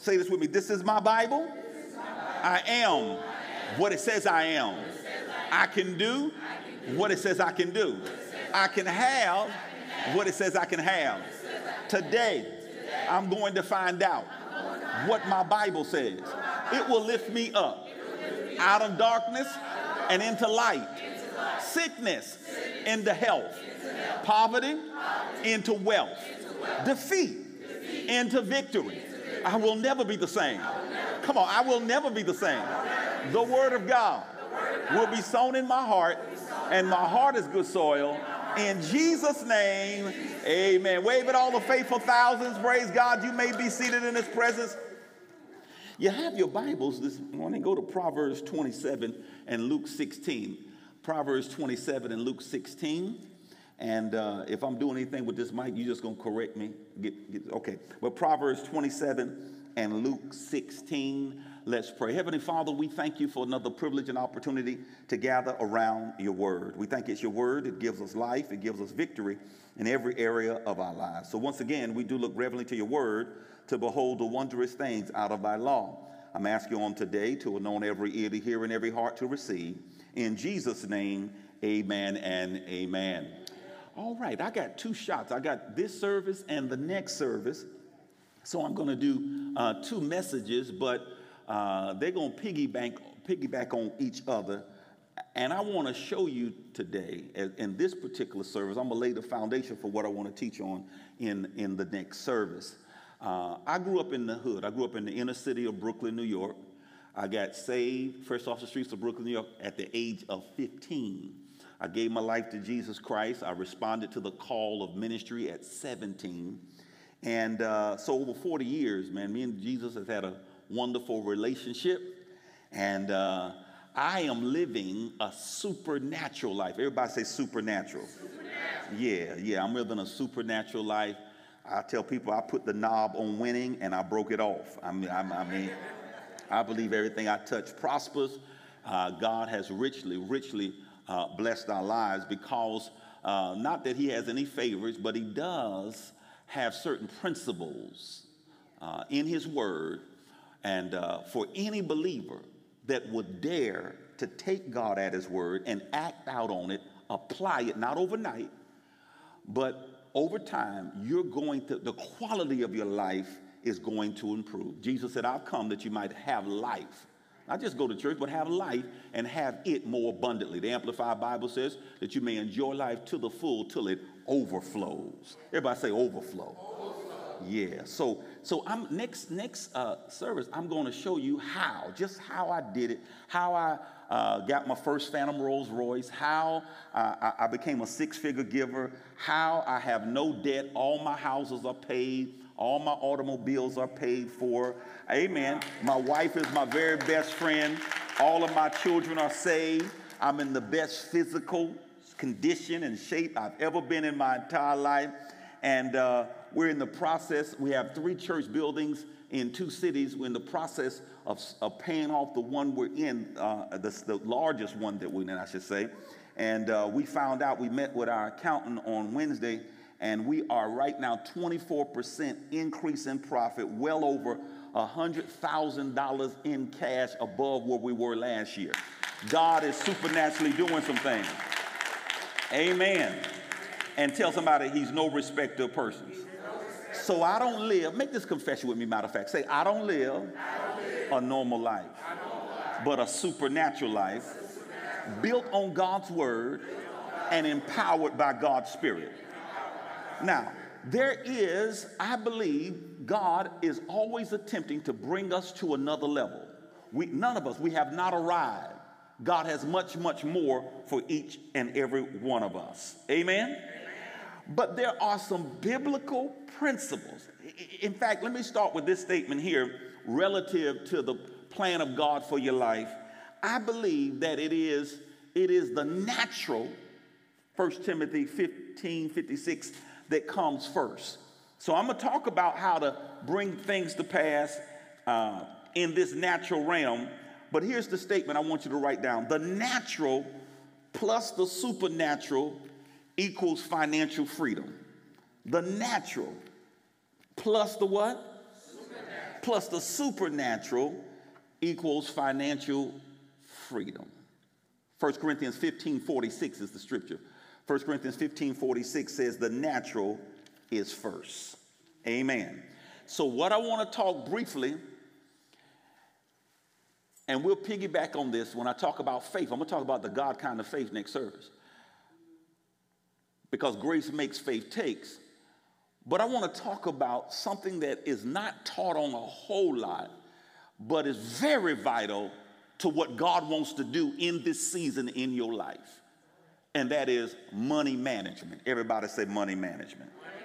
Say this with me. This is my Bible. I am what it says I am. I can do what it says I can do. I can have what it says I can have. Today, I'm going to find out what my Bible says. It will lift me up out of darkness and into light, sickness into health, poverty into wealth, defeat into victory. I will never be the same. Come on, I will never be the same. The word of God will be sown in my heart, and my heart is good soil. In Jesus' name, amen. Wave at all the faithful thousands. Praise God. You may be seated in his presence. You have your Bibles this morning. Go to Proverbs 27 and Luke 16. Proverbs 27 and Luke 16. And if I'm doing anything with this mic, you're just going to correct me. Okay. But Proverbs 27 and Luke 16. Let's pray. Heavenly Father, we thank you for another privilege and opportunity to gather around your word. We think it's your word. It gives us life. It gives us victory in every area of our lives. So once again, we do look reverently to your word to behold the wondrous things out of thy law. I'm asking you on today to anoint every ear to hear and every heart to receive. In Jesus' name, amen and amen. All right, I got two shots. I got this service and the next service. So I'm going to do two messages, but they're going to piggyback on each other. And I want to show you today, in this particular service, I'm going to lay the foundation for what I want to teach on in the next service. I grew up in the hood. I grew up in the inner city of Brooklyn, New York. I got saved first off the streets of Brooklyn, New York at the age of 15. I gave my life to Jesus Christ. I responded to the call of ministry at 17. And so over 40 years, man, me and Jesus have had a wonderful relationship. And I am living a supernatural life. Everybody say supernatural. Yeah, I'm living a supernatural life. I tell people I put the knob on winning and I broke it off. I mean, I believe everything I touch prospers. God has richly blessed our lives because not that he has any favorites, but he does have certain principles in his word. And for any believer that would dare to take God at his word and act out on it, apply it, not overnight, but over time, the quality of your life is going to improve. Jesus said, I've come that you might have life. Not just go to church, but have life and have it more abundantly. The Amplified Bible says that you may enjoy life to the full till it overflows. Everybody say overflow. Yeah, so I'm next service, I'm going to show you just how I did it, how I got my first Phantom Rolls Royce, how I became a six-figure giver, how I have no debt, all my houses are paid, all my automobiles are paid for. Amen. My wife is my very best friend. All of my children are saved. I'm in the best physical condition and shape I've ever been in my entire life. And we're in the process. We have 3 church buildings in 2 cities. We're in the process of paying off the one we're in, the largest one that we're in, I should say. And we found out, we met with our accountant on Wednesday, and we are right now 24% increase in profit, well over $100,000 in cash above where we were last year. God is supernaturally doing some things. Amen. And tell somebody he's no respecter of persons. So I don't live, make this confession with me, matter of fact. Say, I don't live a normal life, but a supernatural life built on God's word and empowered by God's Spirit. Now, I believe God is always attempting to bring us to another level. None of us, we have not arrived. God has much, much more for each and every one of us. Amen? But there are some biblical principles. In fact, let me start with this statement here relative to the plan of God for your life. I believe that it is the natural, 1 Timothy 15:56, that comes first. So I'm going to talk about how to bring things to pass in this natural realm. But here's the statement I want you to write down. The natural plus the supernatural equals financial freedom. The natural plus the what? plus the supernatural equals financial freedom. 1 Corinthians 15:46 is the scripture. 1 Corinthians 15:46 says the natural is first. Amen. So what I want to talk briefly, and we'll piggyback on this when I talk about faith. I'm going to talk about the God kind of faith next service. Because grace makes, faith takes. But I want to talk about something that is not taught on a whole lot, but is very vital to what God wants to do in this season in your life. And that is money management. Everybody say money management.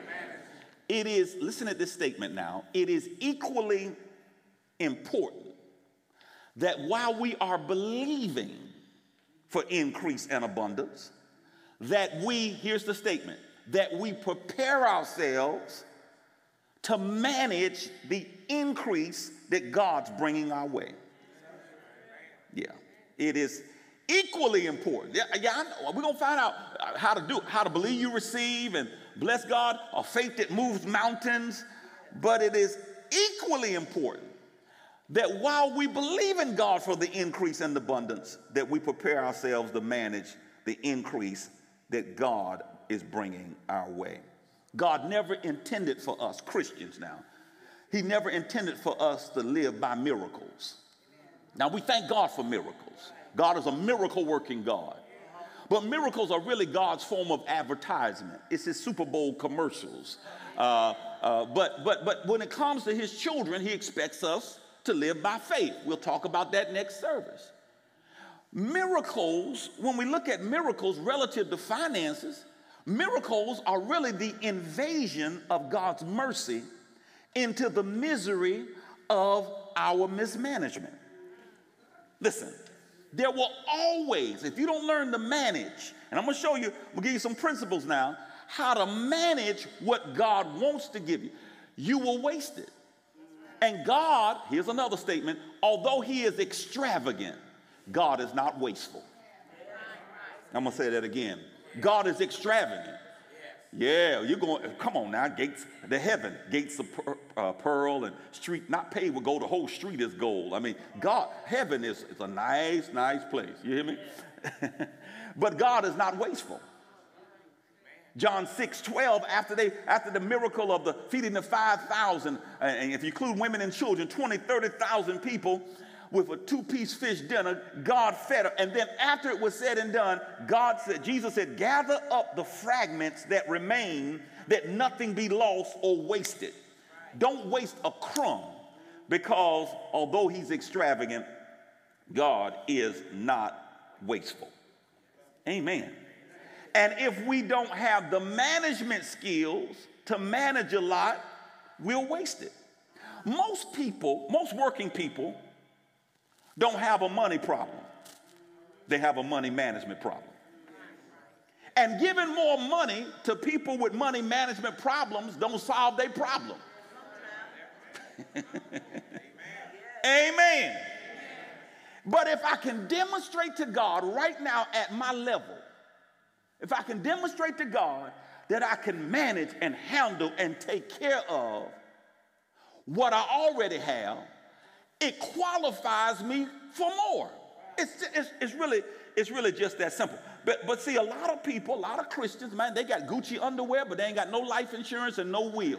It is, listen to this statement now, it is equally important that while we are believing for increase and abundance, that we, here's the statement, that we prepare ourselves to manage the increase that God's bringing our way. Yeah, it is equally important. Yeah, I know. We're going to find out how to believe you receive and bless God, a faith that moves mountains. But it is equally important that while we believe in God for the increase and abundance, that we prepare ourselves to manage the increase that God is bringing our way. God never intended for us, Christians now, he never intended for us to live by miracles. Now, we thank God for miracles. God is a miracle-working God. But miracles are really God's form of advertisement. It's his Super Bowl commercials. But when it comes to his children, he expects us to live by faith. We'll talk about that next service. Miracles, when we look at miracles relative to finances, miracles are really the invasion of God's mercy into the misery of our mismanagement. Listen, there will always, if you don't learn to manage, and I'm going to show you, we'll give you some principles now, how to manage what God wants to give you, you will waste it. And God, here's another statement, although he is extravagant, God is not wasteful. I'm going to say that again. God is extravagant. Yeah, you're going, come on now, gates, the heaven, gates of pearl and street, not paved with gold, the whole street is gold. I mean, God, heaven is a nice, nice place. You hear me? But God is not wasteful. John 6:12, after the miracle of the feeding the 5,000, and if you include women and children, 30,000 people with a 2-piece fish dinner, God fed them. And then after it was said and done, Jesus said, gather up the fragments that remain, that nothing be lost or wasted. Don't waste a crumb, because although he's extravagant, God is not wasteful. Amen. And if we don't have the management skills to manage a lot, we'll waste it. Most working people don't have a money problem. They have a money management problem. And giving more money to people with money management problems don't solve their problem. Amen. But if I can demonstrate to God right now at my level, if I can demonstrate to God that I can manage and handle and take care of what I already have, it qualifies me for more. It's really just that simple. But see, a lot of people, a lot of Christians, man, they got Gucci underwear, but they ain't got no life insurance and no will.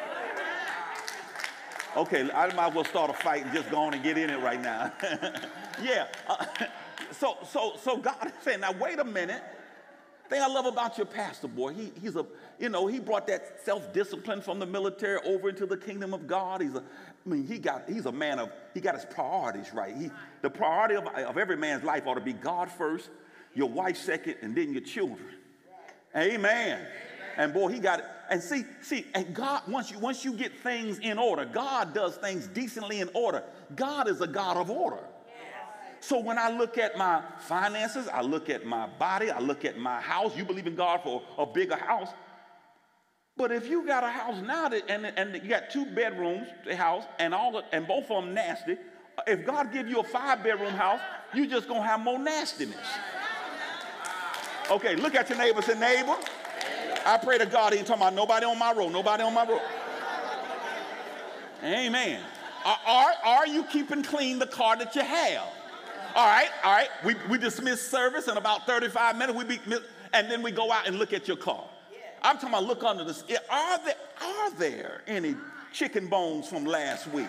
Okay, I might as well start a fight and just go on and get in it right now. Yeah. So God is saying, now wait a minute. Thing I love about your pastor, boy, he brought that self-discipline from the military over into the kingdom of God. He got his priorities right. The priority of every man's life ought to be God first, your wife second, and then your children. Amen. And boy, he got it. And see, and God, once you get things in order, God does things decently in order. God is a God of order. So when I look at my finances, I look at my body, I look at my house. You believe in God for a bigger house. But if you got a house now and you got 2 bedrooms, the house, and both of them nasty, if God give you a 5-bedroom house, you just gonna have more nastiness. Okay, look at your neighbor. Say, neighbor, I pray to God he ain't talking about nobody on my road, nobody on my road. Amen. Are you keeping clean the car that you have? All right. We dismiss service in about 35 minutes. And then we go out and look at your car. I'm talking about look under the skin. Are there any chicken bones from last week?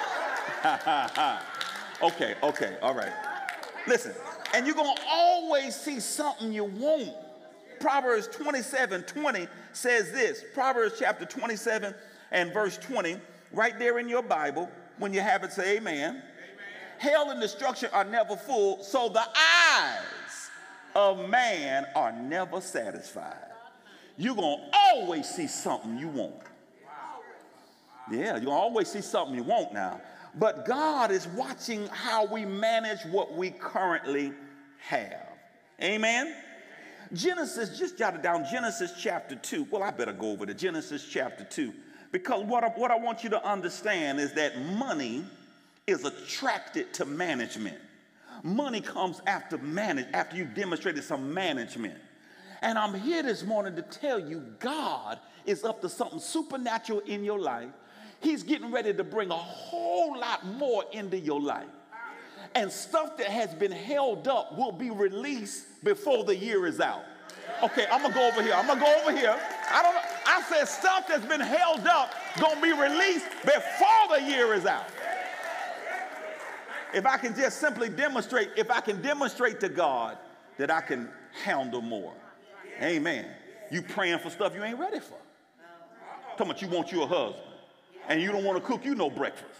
Okay, all right. Listen, and you're going to always see something you want. Proverbs 27:20 says this. Proverbs chapter 27 and verse 20, right there in your Bible. When you have it, say amen. Amen. Hell and destruction are never full, so the eyes of man are never satisfied. You're going to always see something you want. Yeah, you'll always see something you want now. But God is watching how we manage what we currently have. Amen? Genesis, just jot it down, Genesis chapter 2. Well, I better go over to Genesis chapter 2. Because what I want you to understand is that money is attracted to management. Money comes after you demonstrated some management. And I'm here this morning to tell you God is up to something supernatural in your life. He's getting ready to bring a whole lot more into your life. And stuff that has been held up will be released before the year is out. Okay, I'm going to go over here. I don't know. I said stuff that's been held up going to be released before the year is out. If I can just simply demonstrate to God that I can handle more. Amen. You praying for stuff you ain't ready for. Talking about you want you a husband. And you don't want to cook you no breakfast.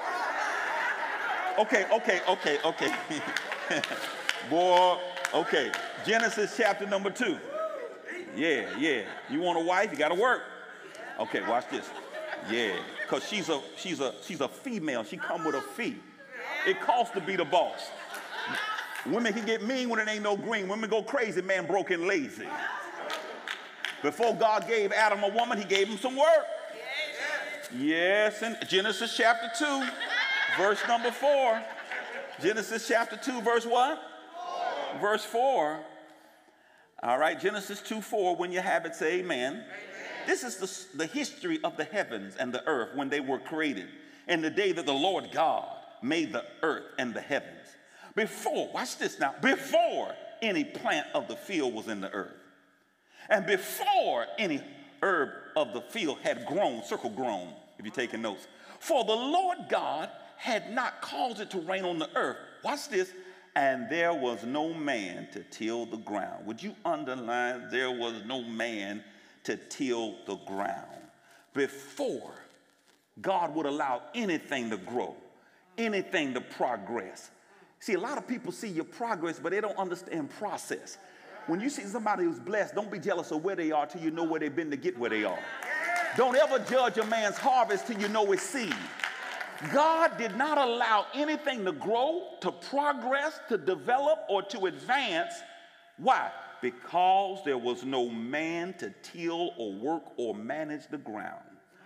Okay. Boy, okay. Genesis chapter number 2. Yeah. You want a wife, you got to work. Okay, watch this. Yeah, because she's a female. She come with a fee. It costs to be the boss. Women can get mean when it ain't no green. Women go crazy, man, broke and lazy. Before God gave Adam a woman, he gave him some work. Yes, in Genesis chapter 2, verse number 4. Genesis chapter 2, verse what? 4. Verse 4. All right, Genesis 2:4. When you have it, say amen. Amen. This is the history of the heavens and the earth when they were created. And the day that the Lord God made the earth and the heavens. Watch this now, before any plant of the field was in the earth. And before any herb of the field had grown, circle grown, if you're taking notes. For the Lord God had not caused it to rain on the earth. Watch this. And there was no man to till the ground. Would you underline, there was no man to till the ground? Before God would allow anything to grow, anything to progress. See, a lot of people see your progress, but they don't understand process. When you see somebody who's blessed, don't be jealous of where they are till you know where they've been to get where they are. Don't ever judge a man's harvest till you know his seed. God did not allow anything to grow, to progress, to develop, or to advance. Why? Because there was no man to till or work or manage the ground.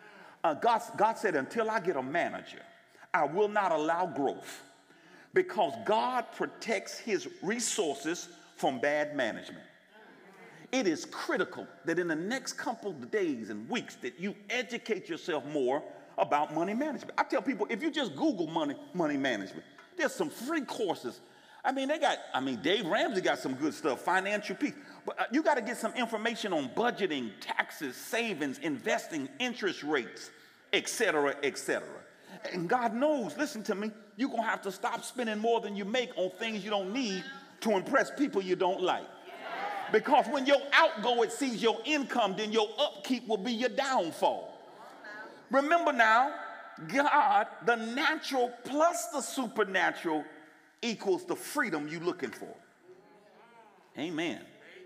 God said, until I get a manager, I will not allow growth. Because God protects his resources from bad management. It is critical that in the next couple of days and weeks that you educate yourself more about money management. I tell people, if you just Google money management, there's some free courses. Dave Ramsey got some good stuff, financial peace. But you got to get some information on budgeting, taxes, savings, investing, interest rates, et cetera, et cetera. And God knows, listen to me, you're going to have to stop spending more than you make on things you don't need to impress people you don't like. Because when your outgo exceeds your income, then your upkeep will be your downfall. Remember now, God, the natural plus the supernatural equals the freedom you're looking for. Amen.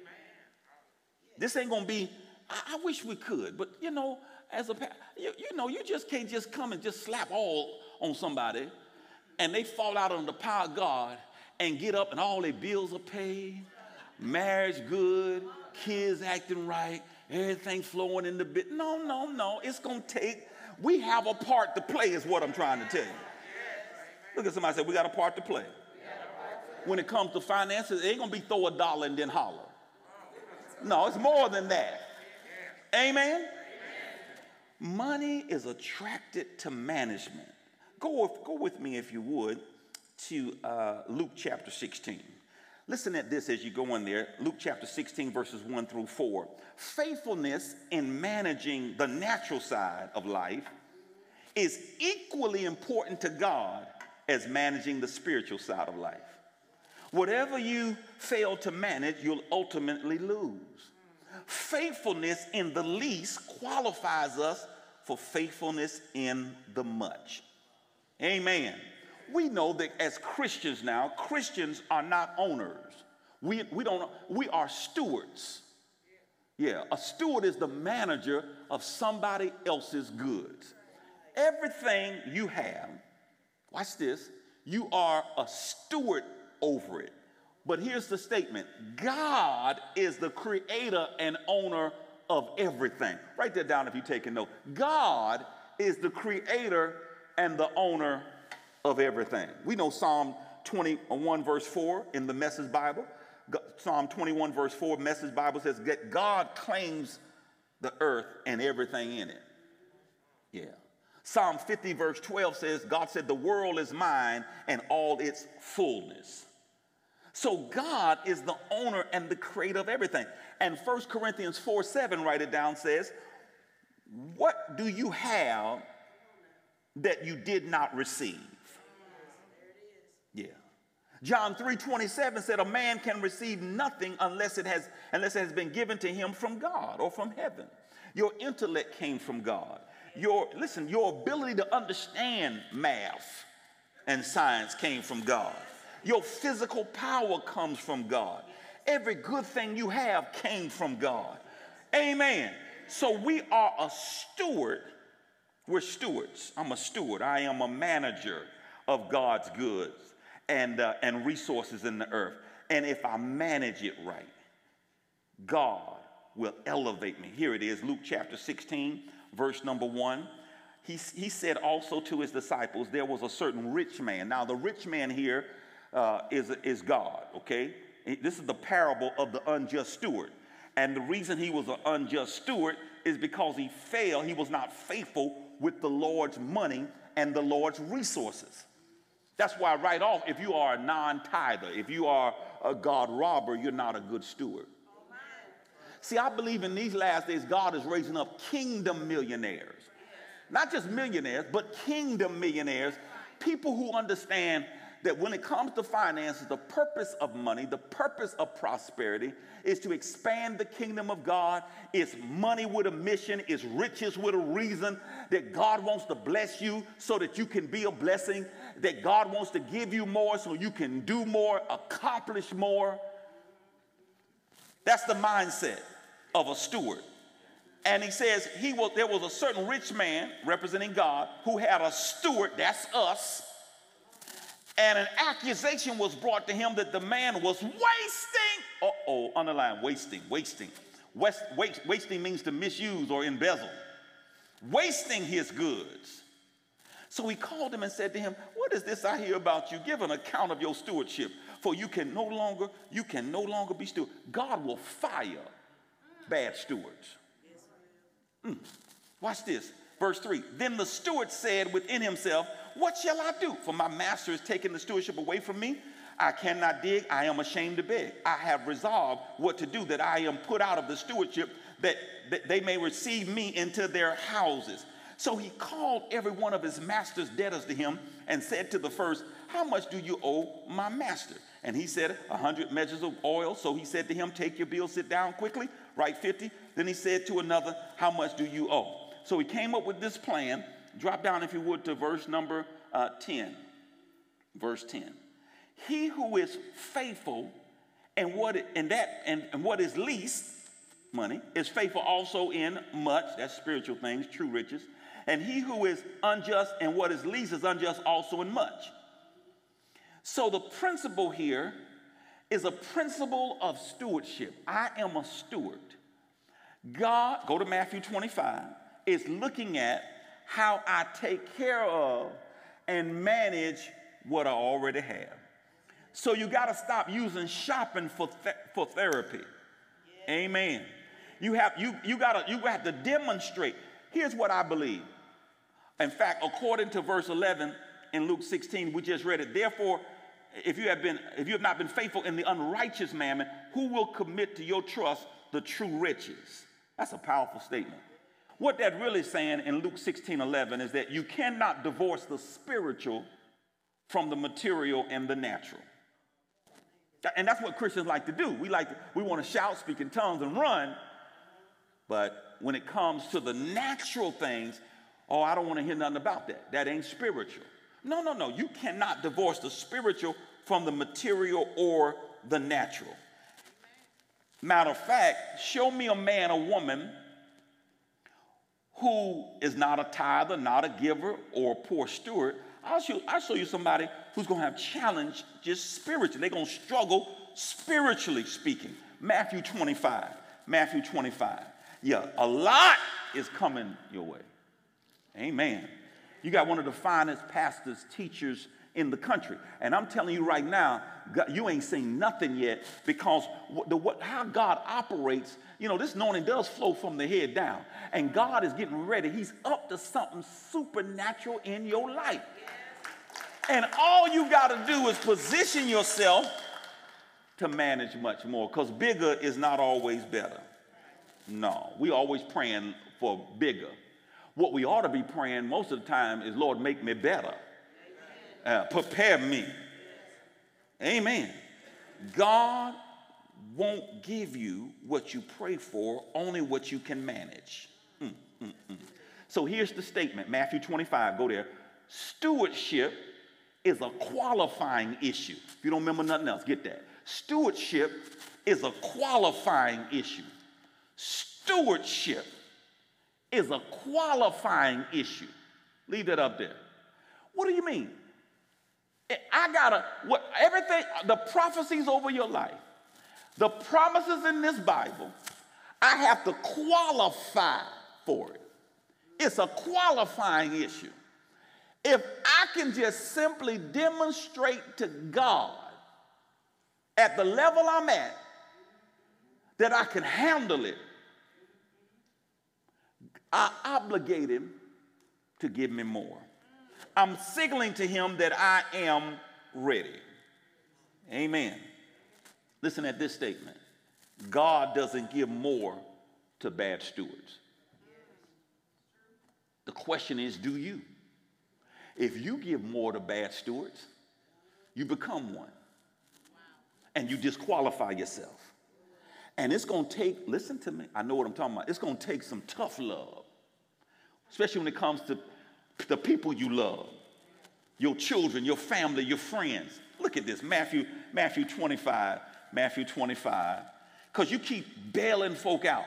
This ain't going to be, I wish we could, but as a you just can't just come and just slap all on somebody and they fall out under the power of God and get up and all their bills are paid, marriage good, kids acting right, everything flowing in the bit. No. It's going to take, we have a part to play is what I'm trying to tell you. Look at somebody say, we got a part to play. When it comes to finances, it ain't going to be throw $1 and then holler. No, it's more than that. Amen? Money is attracted to management. Go with me, if you would, to Luke chapter 16. Listen at this as you go in there. Luke chapter 16, verses 1 through 4. Faithfulness in managing the natural side of life is equally important to God as managing the spiritual side of life. Whatever you fail to manage, you'll ultimately lose. Faithfulness in the least qualifies us for faithfulness in the much. Amen. We know that as Christians now, Christians are not owners. We are stewards. Yeah, a steward is the manager of somebody else's goods. Everything you have, watch this, you are a steward over it. But here's the statement: God is the creator and owner of everything. Write that down if you're taking note. God is the creator and the owner of everything. We know Psalm 21 verse 4 in the Message Bible. Psalm 21 verse 4 Message Bible says that God claims the earth and everything in it. Yeah. Psalm 50 verse 12 says, God said, the world is mine and all its fullness. So God is the owner and the creator of everything. And 1 Corinthians 4:7, write it down, says, what do you have that you did not receive? Yeah. John 3:27 said a man can receive nothing unless it has been given to him from God or from heaven. Your intellect came from God. Your ability to understand math and science came from God. Your physical power comes from God. Every good thing you have came from God. Amen. So we are a steward. We're stewards. I'm a steward. I am a manager of God's goods and resources in the earth. And if I manage it right, God will elevate me. Here it is, Luke chapter 16, verse number 1. He said also to his disciples, there was a certain rich man. Now the rich man here is God, okay? This is the parable of the unjust steward. And the reason he was an unjust steward is because he failed. He was not faithful with the Lord's money and the Lord's resources. That's why right off, if you are a non-tither, if you are a God robber, you're not a good steward. See, I believe in these last days, God is raising up kingdom millionaires. Not just millionaires, but kingdom millionaires. People who understand that when it comes to finances, the purpose of money, the purpose of prosperity is to expand the kingdom of God. It's money with a mission. It's riches with a reason. That God wants to bless you so that you can be a blessing. That God wants to give you more so you can do more, accomplish more. That's the mindset of a steward. And he says there was a certain rich man representing God who had a steward, that's us. And an accusation was brought to him that the man was wasting. Underline wasting. Wasting means to misuse or embezzle. Wasting his goods. So he called him and said to him, what is this I hear about you? Give an account of your stewardship, for you can no longer be steward. God will fire bad stewards. Watch this. Verse 3. Then the steward said within himself, what shall I do? For my master has taken the stewardship away from me. I cannot dig. I am ashamed to beg. I have resolved what to do, that I am put out of the stewardship, that they may receive me into their houses. So he called every one of his master's debtors to him and said to the first, how much do you owe my master? And he said, 100 measures of oil. So he said to him, take your bill, sit down quickly, write 50. Then he said to another, how much do you owe? So he came up with this plan. Drop down, if you would, to verse number 10. Verse 10. He who is faithful and what is least, money, is faithful also in much, that's spiritual things, true riches. And he who is unjust and what is least is unjust also in much. So the principle here is a principle of stewardship. I am a steward. God, go to Matthew 25, is looking at how I take care of and manage what I already have. So you got to stop using shopping for therapy. Yeah. Amen. You have to demonstrate. Here's what I believe. In fact, according to verse 11, in Luke 16, we just read it. Therefore, if you have not been faithful in the unrighteous mammon, who will commit to your trust the true riches? That's a powerful statement. What that really is saying in Luke 16:11 is that you cannot divorce the spiritual from the material and the natural. And that's what Christians like to do. We want to shout, speak in tongues, and run. But when it comes to the natural things, oh, I don't want to hear nothing about that. That ain't spiritual. No. You cannot divorce the spiritual from the material or the natural. Matter of fact, show me a man or woman who is not a tither, not a giver, or a poor steward. I'll show you somebody who's going to have challenge just spiritually. They're going to struggle spiritually speaking. Matthew 25. Yeah, a lot is coming your way. Amen. You got one of the finest pastors, teachers in the country. And I'm telling you right now, God, you ain't seen nothing yet, because how God operates, this anointing does flow from the head down. And God is getting ready. He's up to something supernatural in your life. And all you got to do is position yourself to manage much more, because bigger is not always better. No, we always praying for bigger. What we ought to be praying most of the time is, Lord, make me better. Prepare me. Amen. God won't give you what you pray for, only what you can manage. So here's the statement, Matthew 25, go there. Stewardship is a qualifying issue. If you don't remember nothing else, get that. Stewardship is a qualifying issue. Stewardship is a qualifying issue. Leave that up there. What do you mean? Everything, the prophecies over your life, the promises in this Bible, I have to qualify for it. It's a qualifying issue. If I can just simply demonstrate to God at the level I'm at that I can handle it, I obligate him to give me more. I'm signaling to him that I am ready. Amen. Listen at this statement. God doesn't give more to bad stewards. The question is, do you? If you give more to bad stewards, you become one. And you disqualify yourself. And it's going to take, listen to me, I know what I'm talking about. It's going to take some tough love, especially when it comes to the people you love, your children, your family, your friends. Look at this, Matthew 25, because you keep bailing folk out.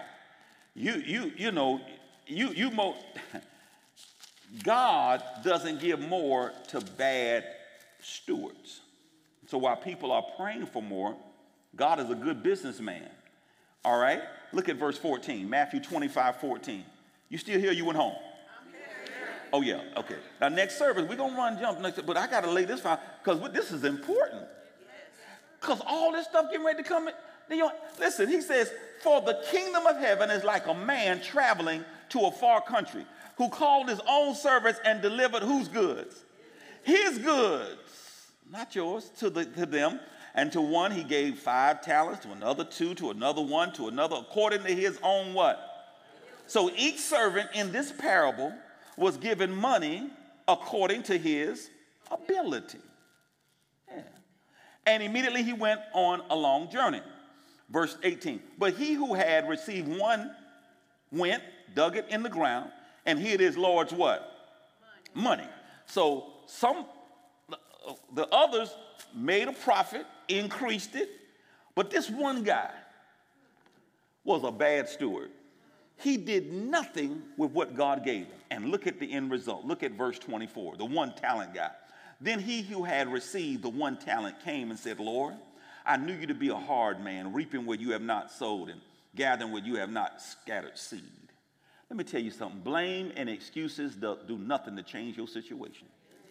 God doesn't give more to bad stewards. So while people are praying for more, God is a good businessman. All right? Look at verse 14, Matthew 25:14. You still here? You went home? Oh, yeah, okay. Now, next service, we're going to run jump next, but I got to lay this out because this is important. Because all this stuff getting ready to come in. Listen, he says, for the kingdom of heaven is like a man traveling to a far country who called his own servants and delivered whose goods? His goods, not yours, to them. And to one he gave 5 talents, to another 2, to another 1, to another according to his own what? So each servant in this parable was given money according to his ability. Yeah. And immediately he went on a long journey. Verse 18. But he who had received one went, dug it in the ground, and hid his Lord's what? Money. So the others made a profit, increased it, but this one guy was a bad steward. He did nothing with what God gave him. And look at the end result. Look at verse 24, the 1 talent guy. Then he who had received the 1 talent came and said, Lord, I knew you to be a hard man, reaping where you have not sowed and gathering where you have not scattered seed. Let me tell you something. Blame and excuses do nothing to change your situation.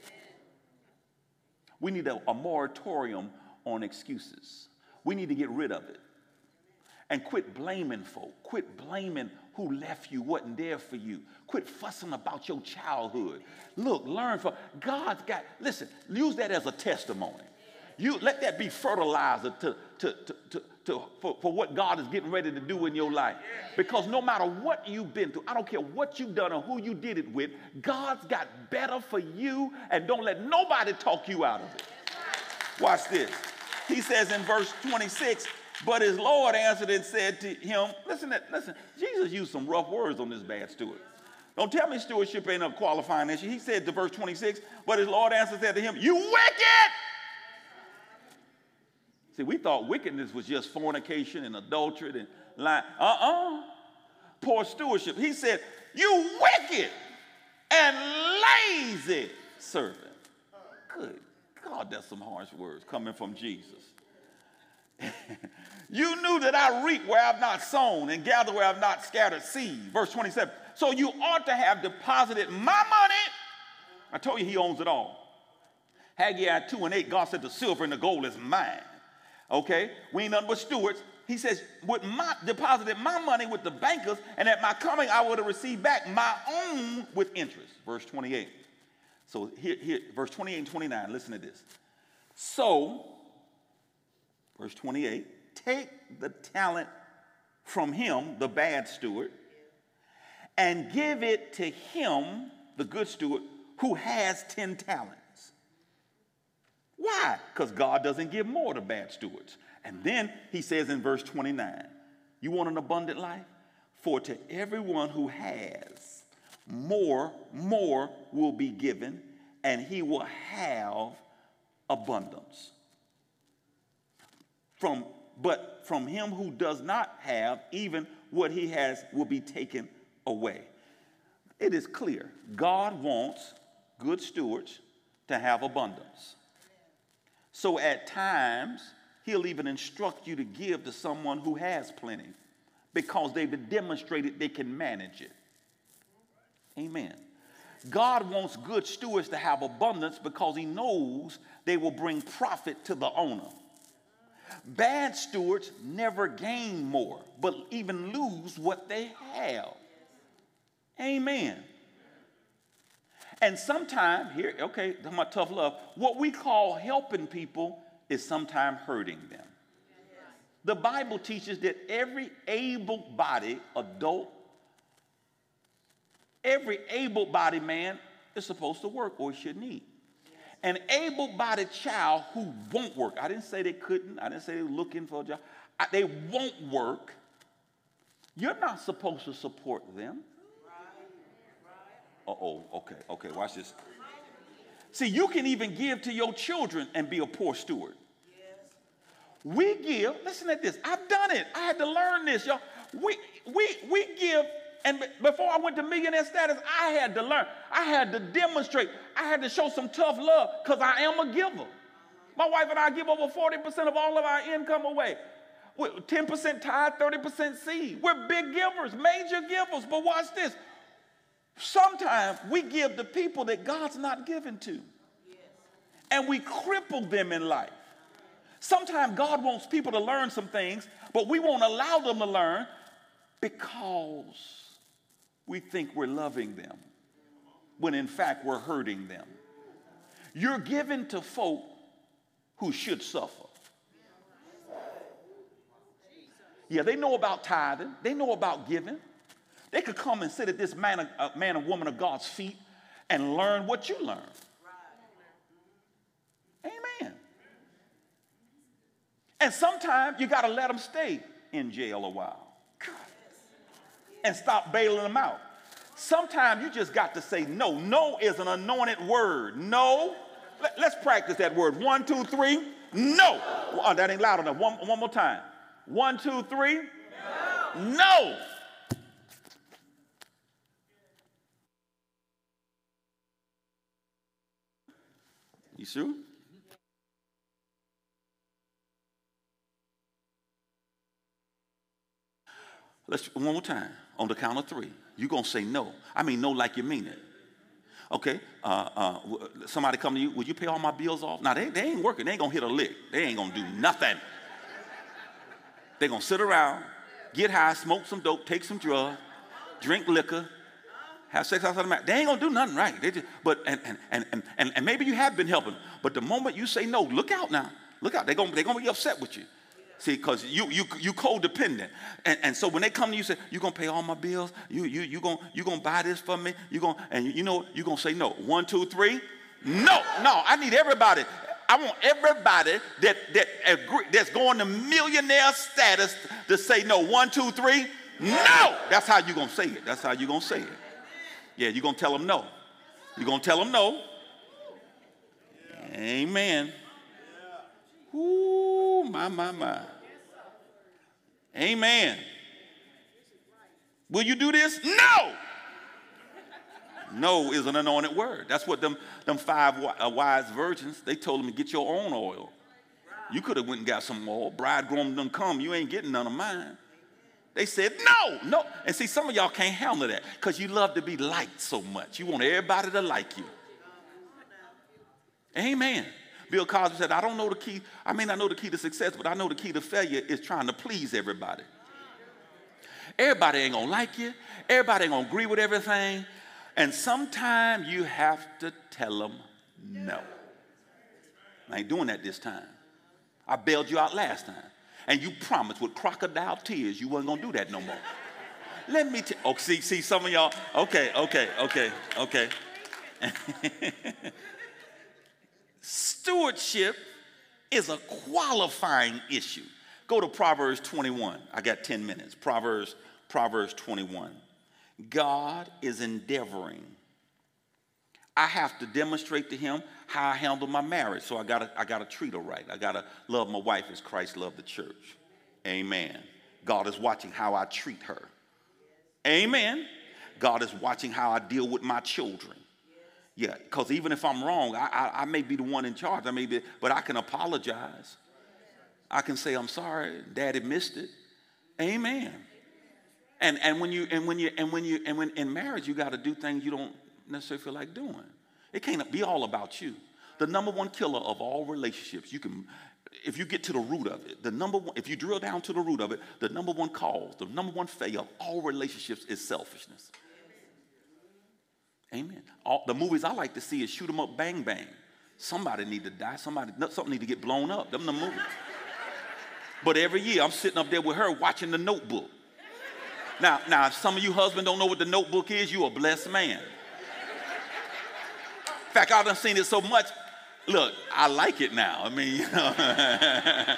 We need a moratorium on excuses. We need to get rid of it. And quit blaming folk. Quit blaming who left you, wasn't there for you. Quit fussing about your childhood. Look, learn from God's got, listen, use that as a testimony. You let that be fertilizer for what God is getting ready to do in your life. Because no matter what you've been through, I don't care what you've done or who you did it with, God's got better for you, and don't let nobody talk you out of it. Watch this. He says in verse 26, but his Lord answered and said to him, listen, Jesus used some rough words on this bad steward. Don't tell me stewardship ain't a qualifying issue. He said to verse 26, but his Lord answered and said to him, you wicked! See, we thought wickedness was just fornication and adultery and lying. Poor stewardship. He said, you wicked and lazy servant. Good God, that's some harsh words coming from Jesus. You knew that I reap where I've not sown and gather where I've not scattered seed. Verse 27. So you ought to have deposited my money. I told you he owns it all. Haggai 2:8, God said the silver and the gold is mine. Okay? We ain't nothing but stewards. He says, deposited my money with the bankers, and at my coming I would have received back my own with interest. Verse 28. So here, verse 28 and 29, listen to this. So, verse 28, take the talent from him, the bad steward, and give it to him, the good steward, who has 10 talents. Why? Because God doesn't give more to bad stewards. And then he says in verse 29, you want an abundant life? For to everyone who has, more will be given, and he will have abundance. But from him who does not have, even what he has will be taken away. It is clear. God wants good stewards to have abundance. So at times, he'll even instruct you to give to someone who has plenty because they've demonstrated they can manage it. Amen. God wants good stewards to have abundance because he knows they will bring profit to the owner. Bad stewards never gain more, but even lose what they have. Amen. And sometimes, here, okay, talking about tough love, what we call helping people is sometimes hurting them. The Bible teaches that every able-bodied adult, every able-bodied man is supposed to work or he shouldn't eat. An able-bodied child who won't work, I didn't say they couldn't, I didn't say they were looking for a job, they won't work, you're not supposed to support them. Okay, watch this. See, you can even give to your children and be a poor steward. We give, listen at this, I've done it. I had to learn this, y'all. We give, and before I went to millionaire status, I had to learn. I had to demonstrate. I had to show some tough love because I am a giver. My wife and I give over 40% of all of our income away. 10% tithe, 30% seed. We're big givers, major givers, but watch this. Sometimes we give to people that God's not given to. And we cripple them in life. Sometimes God wants people to learn some things, but we won't allow them to learn because we think we're loving them, when in fact we're hurting them. You're giving to folk who should suffer. Yeah, they know about tithing. They know about giving. They could come and sit at this man and woman of God's feet and learn what you learn. Amen. And sometimes you got to let them stay in jail a while and stop bailing them out. Sometimes you just got to say no. No is an anointed word. No. Let's practice that word. 1, 2, 3. No. Oh, that ain't loud enough. One more time. 1, 2, 3. No. No. You sure? Let's one more time. On the count of 3. You're going to say no. I mean no like you mean it. Okay? Somebody come to you. Will you pay all my bills off? Now, they ain't working. They ain't going to hit a lick. They ain't going to do nothing. They're going to sit around get high, smoke some dope, take some drugs, drink liquor, have sex outside the marriage. They ain't gonna do nothing right. They just, but and maybe you have been helping, but the moment you say no, look out now. Look out. They're gonna be upset with you. See, because you codependent. And so when they come to you and say, you're gonna pay all my bills, you gonna buy this for me, you're gonna say no. 1, 2, 3. No, I need everybody. I want everybody that's going to millionaire status to say no. 1, 2, 3. No. That's how you're gonna say it. That's how you're gonna say it. Yeah, you're gonna tell them no. You're gonna tell them no. Amen. Ooh, my. Amen. Will you do this? No. No is an anointed word. That's what them 5 wise virgins, they told them to get your own oil. You could have went and got some oil. Bridegroom done come. You ain't getting none of mine. They said, no. And see, some of y'all can't handle that because you love to be liked so much. You want everybody to like you. Amen. Bill Cosby said, I don't know the key. I may not know the key to success, but I know the key to failure is trying to please everybody. Everybody ain't going to like you. Everybody ain't going to agree with everything. And sometimes you have to tell them no. I ain't doing that this time. I bailed you out last time. And you promised with crocodile tears you wasn't going to do that no more. Let me tell you. Oh, see some of y'all. Okay. Stewardship is a qualifying issue. Go to Proverbs 21. I got 10 minutes. Proverbs 21. God is endeavoring. I have to demonstrate to him how I handle my marriage. So I gotta treat her right. I gotta love my wife as Christ loved the church. Amen. God is watching how I treat her. Amen. God is watching how I deal with my children. Yeah, because even if I'm wrong, I may be the one in charge. But I can apologize. I can say I'm sorry, Daddy missed it. Amen. And when in marriage, you got to do things you don't necessarily feel like doing. It can't be all about you. The number one killer of all relationships, if you get to the root of it, if you drill down to the root of it, the number one cause, the number one failure of all relationships is selfishness. Amen. The movies I like to see is shoot 'em up, bang, bang. Somebody need to die. Something need to get blown up. Them the movies. But every year I'm sitting up there with her watching The Notebook. Now, if some of you husbands don't know what The Notebook is, you a blessed man. In fact, I've done seen it so much. Look, I like it now. I mean, you know,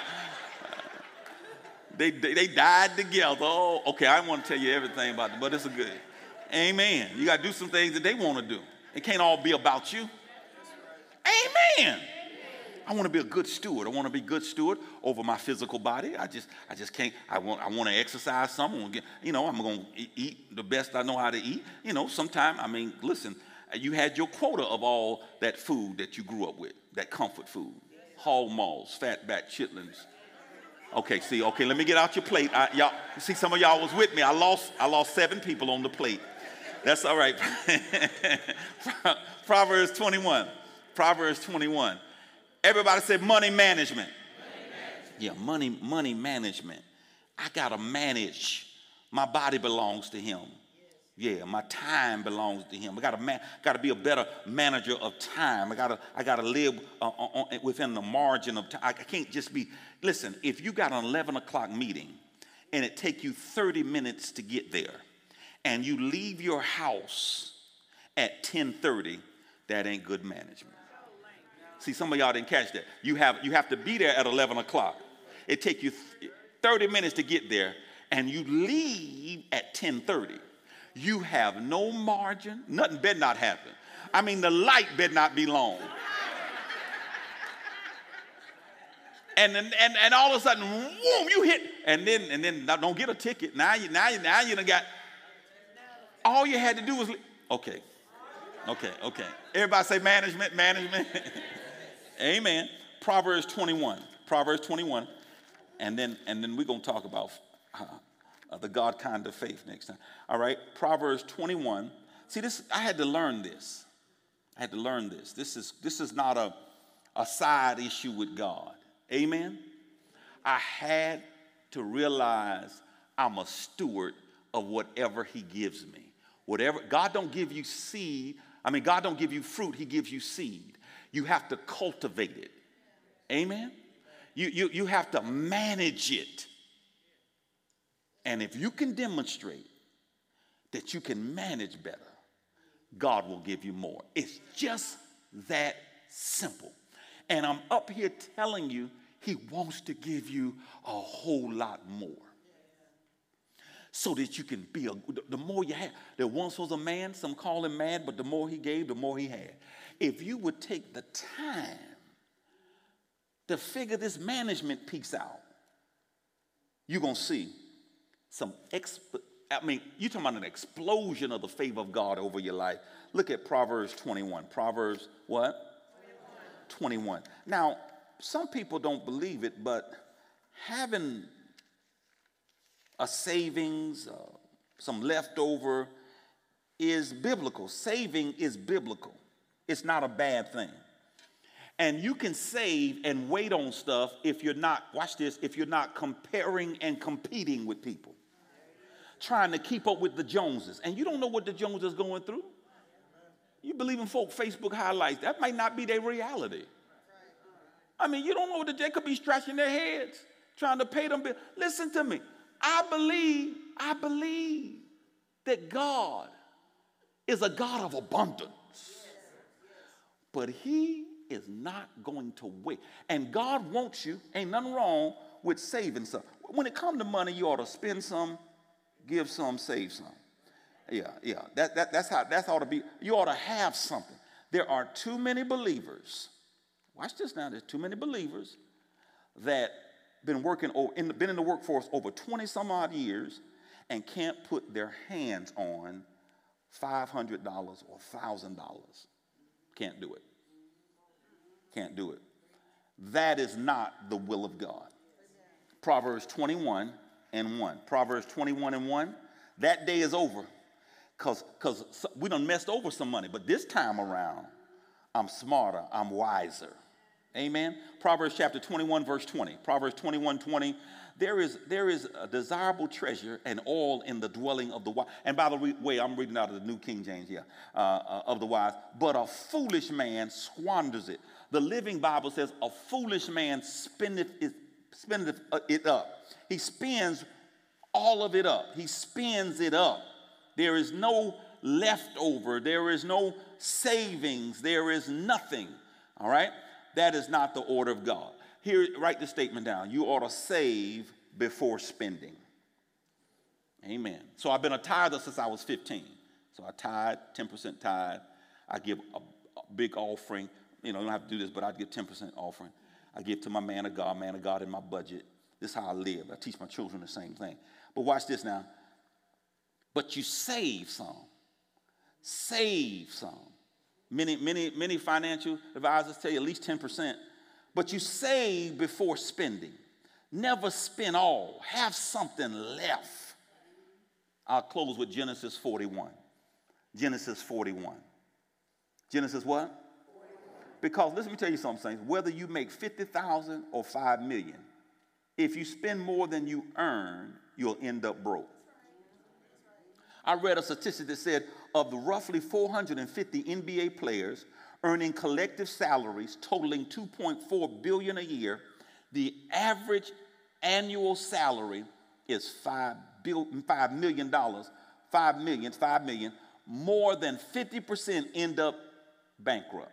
they died together. Oh, okay, I don't want to tell you everything about it, but it's a good. Amen. You got to do some things that they want to do. It can't all be about you. Amen. I want to be a good steward. I want to be a good steward over my physical body. I just can't. I want to exercise some. I'm going to eat the best I know how to eat. You know, sometime, listen, you had your quota of all that food that you grew up with, that comfort food. Hall malls, fatback chitlins. Okay, let me get out your plate. Y'all, see, some of y'all was with me. I lost 7 people on the plate. That's all right. Proverbs 21. Everybody said money management. Yeah, money management. I got to manage. My body belongs to him. Yeah, my time belongs to him. I got to be a better manager of time. I got to live within the margin of time. I can't just be. Listen, if you got an 11 o'clock meeting and it take you 30 minutes to get there, and you leave your house at 10:30, that ain't good management. See, some of y'all didn't catch that. You have to be there at 11 o'clock. It take you 30 minutes to get there, and you leave at 10:30. You have no margin. Nothing better not happen. The light better not be long. And all of a sudden, whoom, you hit, and then don't get a ticket. Now you done got. All you had to do was okay. Everybody say management. Amen. Proverbs 21, and then we're gonna talk about the God kind of faith next time. All right, Proverbs 21. See this, I had to learn this. This is not a side issue with God. Amen. I had to realize I'm a steward of whatever he gives me. Whatever, God don't give you seed. God don't give you fruit. He gives you seed. You have to cultivate it. Amen? You have to manage it. And if you can demonstrate that you can manage better, God will give you more. It's just that simple. And I'm up here telling you, he wants to give you a whole lot more. So that you can be the more you have. There once was a man, some call him mad, but the more he gave, the more he had. If you would take the time to figure this management piece out, you're going to see some, you're talking about an explosion of the favor of God over your life. Look at Proverbs 21. Proverbs what? 21. Now, some people don't believe it, but having a savings, some leftover is biblical. Saving is biblical. It's not a bad thing. And you can save and wait on stuff if you're not, watch this, if you're not comparing and competing with people. Trying to keep up with the Joneses. And you don't know what the Joneses are going through. You believe in folk Facebook highlights. That might not be their reality. You don't know that they could be scratching their heads trying to pay them bills. Listen to me. I believe that God is a God of abundance. But he is not going to wait. And God wants you, ain't nothing wrong with saving some. When it comes to money, you ought to spend some, give some, save some. Yeah. That's ought to be. You ought to have something. There are too many believers. Watch this now. There's too many believers that been in the workforce over 20 some odd years and can't put their hands on $500 or $1,000. Can't do it. Can't do it. That is not the will of God. Proverbs 21 and 1. Proverbs 21 and 1. That day is over because we done messed over some money. But this time around, I'm smarter. I'm wiser. Amen. Proverbs chapter 21, verse 20. Proverbs 21, 20. There is a desirable treasure and oil in the dwelling of the wise. And by the way, I'm reading out of the New King James here, of the wise. But a foolish man squanders it. The Living Bible says a foolish man spendeth it up. He spends all of it up. He spends it up. There is no leftover. There is no savings. There is nothing. All right? That is not the order of God. Here, write the statement down. You ought to save before spending. Amen. So I've been a tither since I was 15. So I tithe, 10% tithe. I give a big offering. You don't have to do this, but I give 10% offering. I give to my man of God in my budget. This is how I live. I teach my children the same thing. But watch this now. But you save some. Save some. Many financial advisors tell you at least 10%. But you save before spending. Never spend all. Have something left. I'll close with Genesis 41. Genesis 41. Genesis what? 41. Because let me tell you something, saints. Whether you make $50,000 or $5 million, if you spend more than you earn, you'll end up broke. I read a statistic that said of the roughly 450 NBA players earning collective salaries totaling $2.4 billion a year, the average annual salary is $5 million. More than 50% end up bankrupt.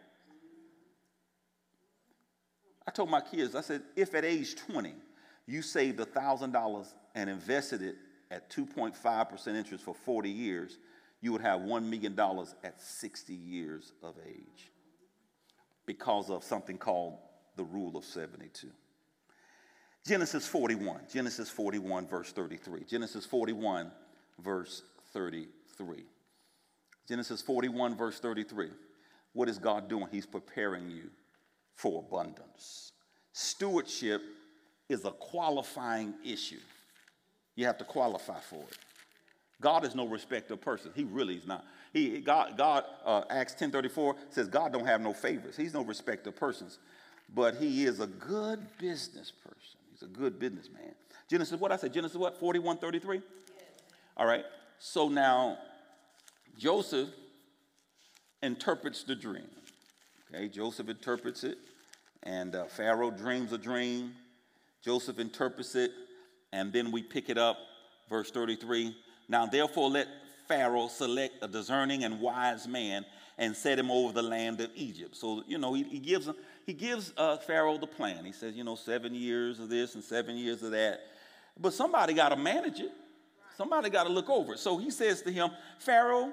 I told my kids, I said, if at age 20 you saved $1,000 and invested it at 2.5% interest for 40 years, you would have $1 million at 60 years of age because of something called the rule of 72. Genesis 41, verse 33. Genesis 41, verse 33. Genesis 41, verse 33. What is God doing? He's preparing you for abundance. Stewardship is a qualifying issue. You have to qualify for it. God is no respecter of persons. He really is not. Acts 10:34 says God don't have no favors. He's no respecter of persons. But he is a good business person. He's a good businessman. Genesis, what I said? Genesis what? 41:33? Yes. All right. So now Joseph interprets the dream. Okay, Joseph interprets it, and Pharaoh dreams a dream. Joseph interprets it, and then we pick it up, verse 33. Now therefore let Pharaoh select a discerning and wise man and set him over the land of Egypt. So, he gives Pharaoh the plan. He says, 7 years of this and 7 years of that. But somebody got to manage it. Somebody got to look over it. So he says to him, Pharaoh,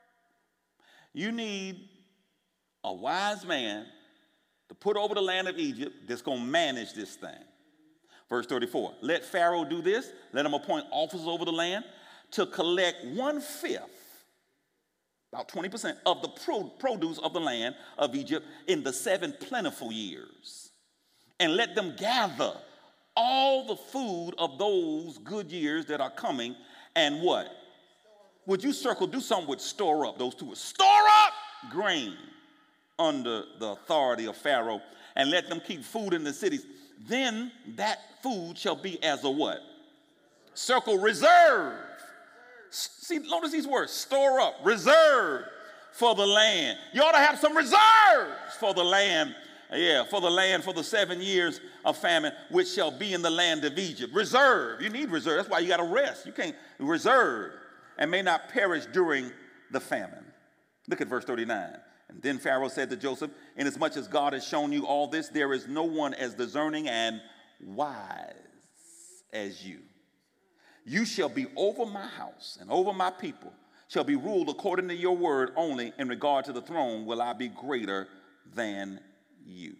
you need a wise man to put over the land of Egypt that's going to manage this thing. Verse 34, let Pharaoh do this. Let him appoint officers over the land to collect 1/5, about 20% of the produce of the land of Egypt in the 7 plentiful years. And let them gather all the food of those good years that are coming and what? Would you do something with store up, those two words. Store up grain under the authority of Pharaoh and let them keep food in the cities. Then that food shall be as a what? Circle, reserve. See, notice these words, store up, reserve for the land. You ought to have some reserves for the land. Yeah, for the 7 years of famine, which shall be in the land of Egypt. Reserve, you need reserve. That's why you got to rest. You can't reserve and may not perish during the famine. Look at verse 39. And then Pharaoh said to Joseph, inasmuch as God has shown you all this, there is no one as discerning and wise as you. You shall be over my house and over my people, shall be ruled according to your word only. In regard to the throne will I be greater than you.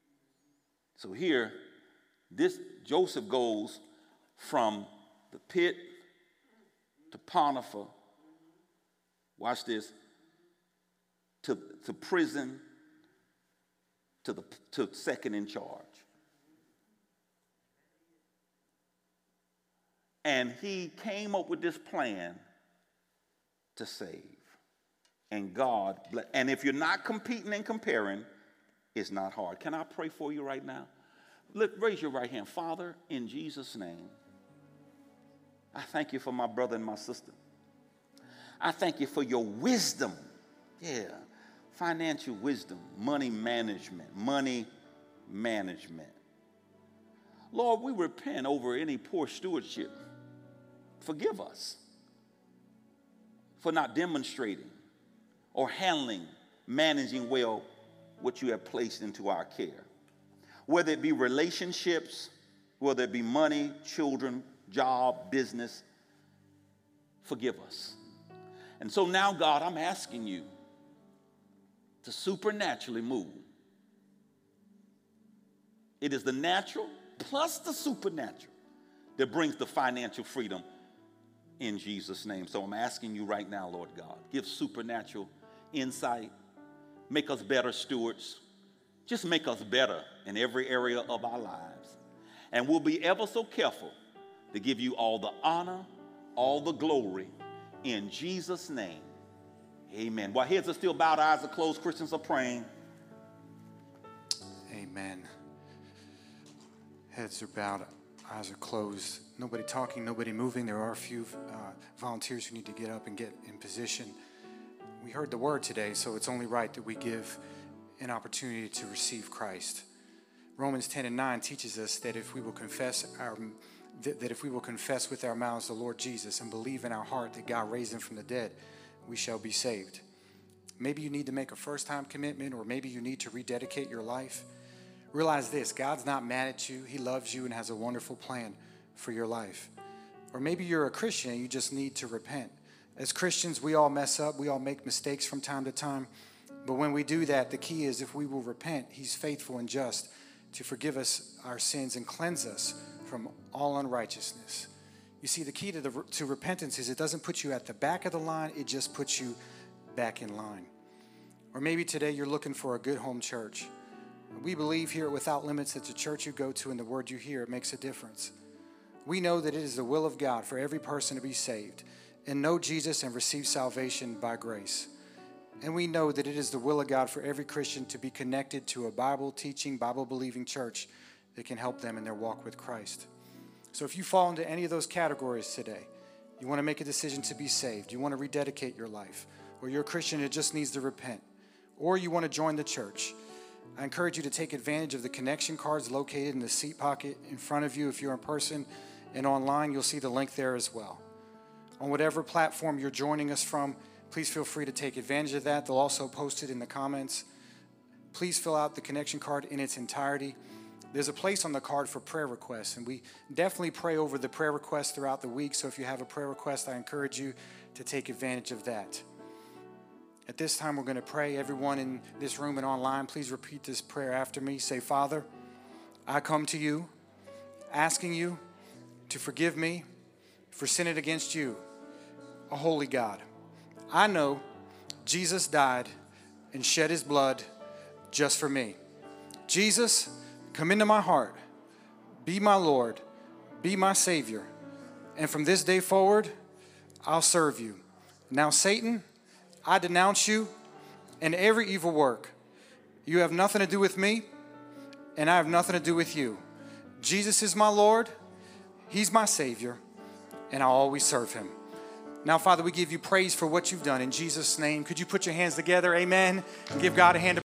So here, this Joseph goes from the pit to Potiphar, watch this, to prison, to second in charge. And he came up with this plan to save. And God, and if you're not competing and comparing, it's not hard. Can I pray for you right now? Look, raise your right hand. Father, in Jesus' name, I thank you for my brother and my sister. I thank you for your wisdom. Yeah, financial wisdom, money management. Lord, we repent over any poor stewardship. Forgive us for not demonstrating or managing well what you have placed into our care. Whether it be relationships, whether it be money, children, job, business, forgive us. And so now, God, I'm asking you to supernaturally move. It is the natural plus the supernatural that brings the financial freedom in Jesus' name. So I'm asking you right now, Lord God, give supernatural insight. Make us better stewards. Just make us better in every area of our lives. And we'll be ever so careful to give you all the honor, all the glory in Jesus' name. Amen. While heads are still bowed, eyes are closed, Christians are praying. Amen. Heads are bowed, eyes are closed. Nobody talking, nobody moving. There are a few volunteers who need to get up and get in position. We heard the word today, so it's only right that we give an opportunity to receive Christ. Romans 10:9 teaches us that if we will confess with our mouths the Lord Jesus and believe in our heart that God raised him from the dead, we shall be saved. Maybe you need to make a first-time commitment, or maybe you need to rededicate your life. Realize this: God's not mad at you. He loves you and has a wonderful plan for your life. Or maybe you're a Christian and you just need to repent. As Christians, we all mess up. We all make mistakes from time to time. But when we do that, the key is if we will repent, he's faithful and just to forgive us our sins and cleanse us from all unrighteousness. You see, the key to repentance is it doesn't put you at the back of the line. It just puts you back in line. Or maybe today you're looking for a good home church. We believe here at Without Limits that the church you go to and the word you hear, it makes a difference. We know that it is the will of God for every person to be saved and know Jesus and receive salvation by grace. And we know that it is the will of God for every Christian to be connected to a Bible-teaching, Bible-believing church that can help them in their walk with Christ. So if you fall into any of those categories today, you want to make a decision to be saved, you want to rededicate your life, or you're a Christian that just needs to repent, or you want to join the church, I encourage you to take advantage of the connection cards located in the seat pocket in front of you. If you're in person and online, you'll see the link there as well. On whatever platform you're joining us from, please feel free to take advantage of that. They'll also post it in the comments. Please fill out the connection card in its entirety. There's a place on the card for prayer requests, and we definitely pray over the prayer requests throughout the week. So if you have a prayer request, I encourage you to take advantage of that. At this time, we're going to pray. Everyone in this room and online, please repeat this prayer after me. Say, Father, I come to you, asking you to forgive me for sinning against you, a holy God. I know Jesus died and shed his blood just for me. Jesus, come into my heart. Be my Lord. Be my Savior. And from this day forward, I'll serve you. Now, Satan, I denounce you and every evil work. You have nothing to do with me, and I have nothing to do with you. Jesus is my Lord. He's my Savior, and I'll always serve him. Now, Father, we give you praise for what you've done. In Jesus' name, could you put your hands together? Amen. And give God a hand of